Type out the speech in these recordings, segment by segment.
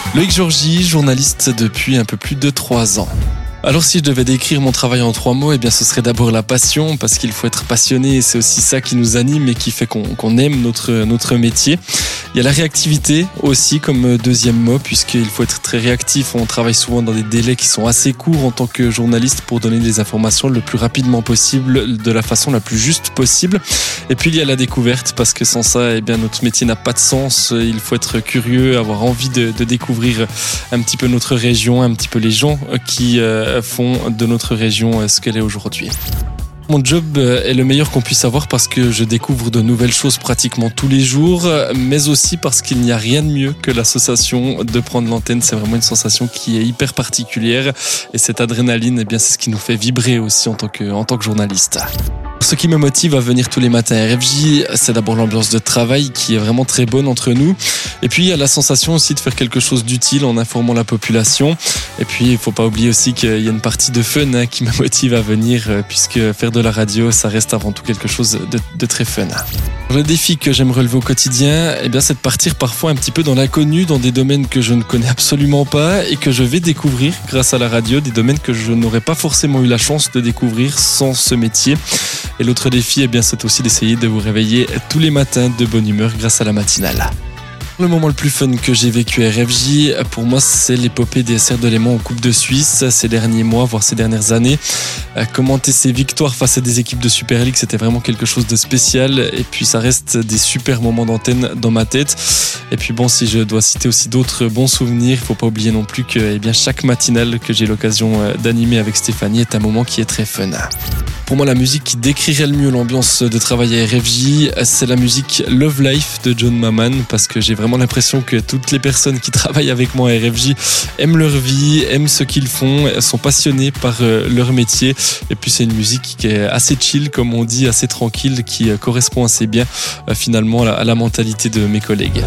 Loïc Georgie, journaliste depuis un peu plus de 3 ans. Alors si je devais décrire mon travail en 3 mots, eh bien ce serait d'abord la passion, parce qu'il faut être passionné et c'est aussi ça qui nous anime et qui fait qu'on aime notre métier. Il y a la réactivité aussi comme deuxième mot, puisqu'il faut être très réactif. On travaille souvent dans des délais qui sont assez courts en tant que journaliste pour donner des informations le plus rapidement possible, de la façon la plus juste possible. Et puis il y a la découverte, parce que sans ça, eh bien notre métier n'a pas de sens. Il faut être curieux, avoir envie de découvrir un petit peu notre région, un petit peu les gens qui font de notre région ce qu'elle est aujourd'hui. Mon job est le meilleur qu'on puisse avoir parce que je découvre de nouvelles choses pratiquement tous les jours, mais aussi parce qu'il n'y a rien de mieux que l'association de prendre l'antenne. C'est vraiment une sensation qui est hyper particulière et cette adrénaline, eh bien, c'est ce qui nous fait vibrer aussi en tant que journaliste. Ce qui me motive à venir tous les matins à RFJ, c'est d'abord l'ambiance de travail qui est vraiment très bonne entre nous. Et puis il y a la sensation aussi de faire quelque chose d'utile en informant la population. Et puis il ne faut pas oublier aussi qu'il y a une partie de fun qui me motive à venir, puisque faire de la radio, ça reste avant tout quelque chose de très fun. Le défi que j'aime relever au quotidien, eh bien, c'est de partir parfois un petit peu dans l'inconnu, dans des domaines que je ne connais absolument pas et que je vais découvrir grâce à la radio, des domaines que je n'aurais pas forcément eu la chance de découvrir sans ce métier. Et l'autre défi, eh bien, c'est aussi d'essayer de vous réveiller tous les matins de bonne humeur grâce à la matinale. Le moment le plus fun que j'ai vécu à RFJ, pour moi, c'est l'épopée des SR de Léman en Coupe de Suisse ces derniers mois, voire ces dernières années. Commenter ces victoires face à des équipes de Super League, c'était vraiment quelque chose de spécial. Et puis, ça reste des super moments d'antenne dans ma tête. Et puis bon, si je dois citer aussi d'autres bons souvenirs, il ne faut pas oublier non plus que chaque matinale que j'ai l'occasion d'animer avec Stéphanie est un moment qui est très fun. Pour moi, la musique qui décrirait le mieux l'ambiance de travail à RFJ, c'est la musique Love Life de John Maman, parce que j'ai vraiment l'impression que toutes les personnes qui travaillent avec moi à RFJ aiment leur vie, aiment ce qu'ils font, sont passionnés par leur métier. Et puis c'est une musique qui est assez chill, comme on dit, assez tranquille, qui correspond assez bien finalement à la mentalité de mes collègues.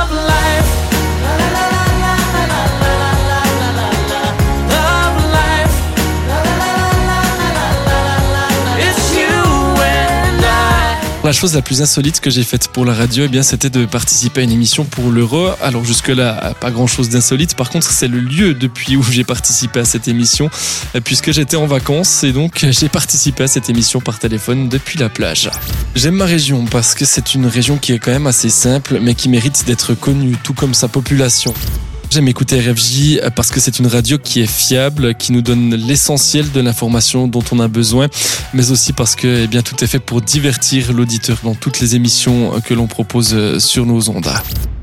La chose la plus insolite que j'ai faite pour la radio, eh bien, c'était de participer à une émission pour l'Euro. Alors jusque-là, pas grand-chose d'insolite. Par contre, c'est le lieu depuis où j'ai participé à cette émission, puisque j'étais en vacances et donc j'ai participé à cette émission par téléphone depuis la plage. J'aime ma région parce que c'est une région qui est quand même assez simple, mais qui mérite d'être connue, tout comme sa population. J'aime écouter RFJ parce que c'est une radio qui est fiable, qui nous donne l'essentiel de l'information dont on a besoin, mais aussi parce que tout est fait pour divertir l'auditeur dans toutes les émissions que l'on propose sur nos ondes.